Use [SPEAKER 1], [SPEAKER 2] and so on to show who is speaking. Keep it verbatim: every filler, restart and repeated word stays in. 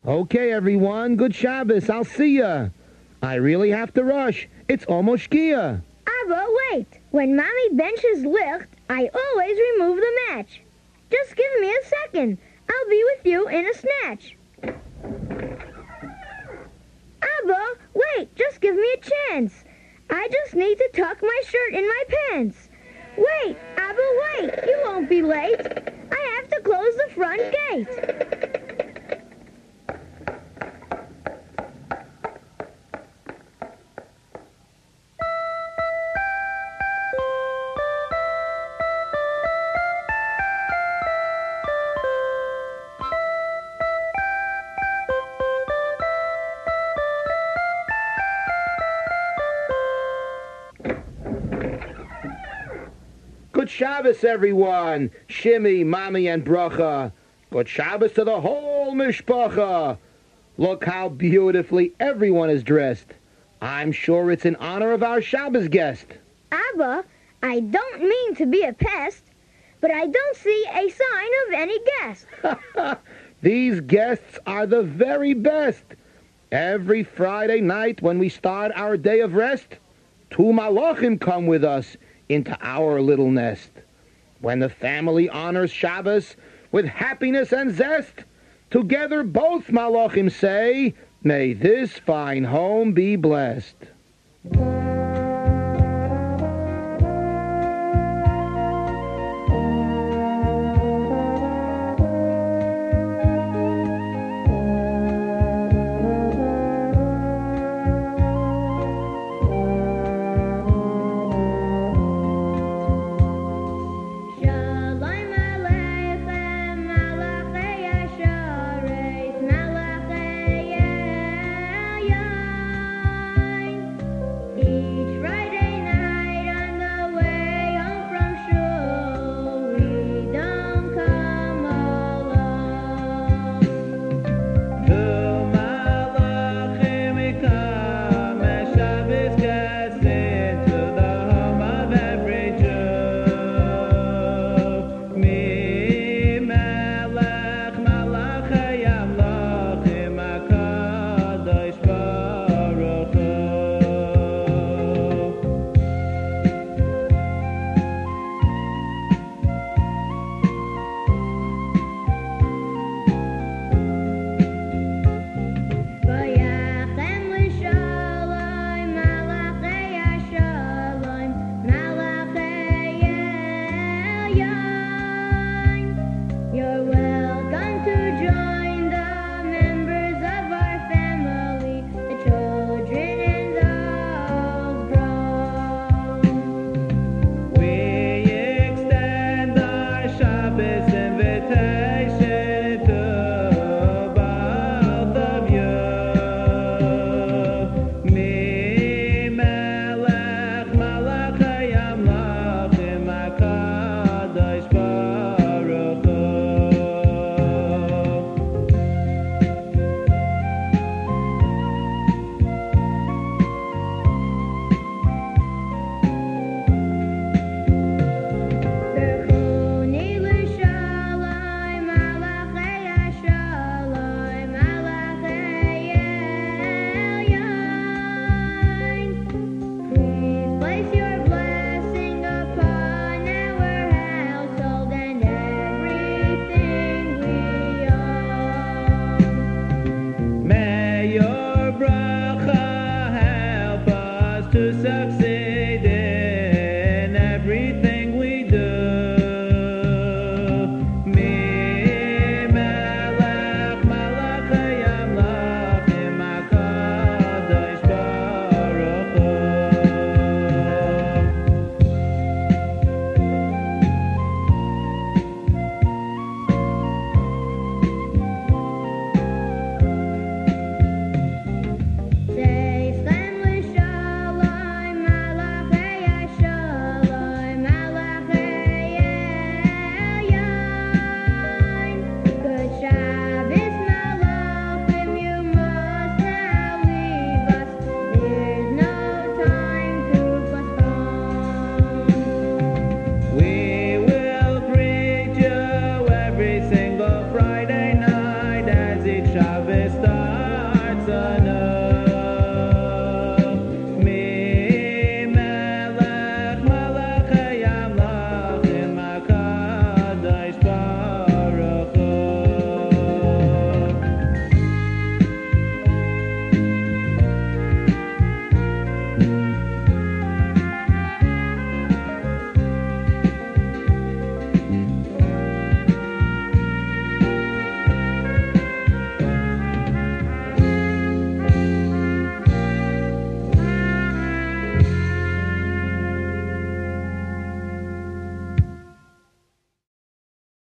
[SPEAKER 1] Okay, everyone, good Shabbos. I'll see ya. I really have to rush. It's almost Shkia.
[SPEAKER 2] Abba, wait. When Mommy benches licht, I always remove the match. Just give me a second. I'll be with you in a snatch. Abba, wait. Just give me a chance. I just need to tuck my shirt in my pants. Wait, Abba, wait. You won't be late. I have to close the front gate.
[SPEAKER 1] Good Shabbos, everyone. Shimmy, Mommy, and Bracha. Good Shabbos to the whole mishpacha. Look how beautifully everyone is dressed. I'm sure it's in honor of our Shabbos guest.
[SPEAKER 2] Abba, I don't mean to be a pest, but I don't see a sign of any guest.
[SPEAKER 1] These guests are the very best. Every Friday night when we start our day of rest, two malachim come with us into our little nest. When the family honors Shabbos with happiness and zest, together both malachim say, may this fine home be blessed.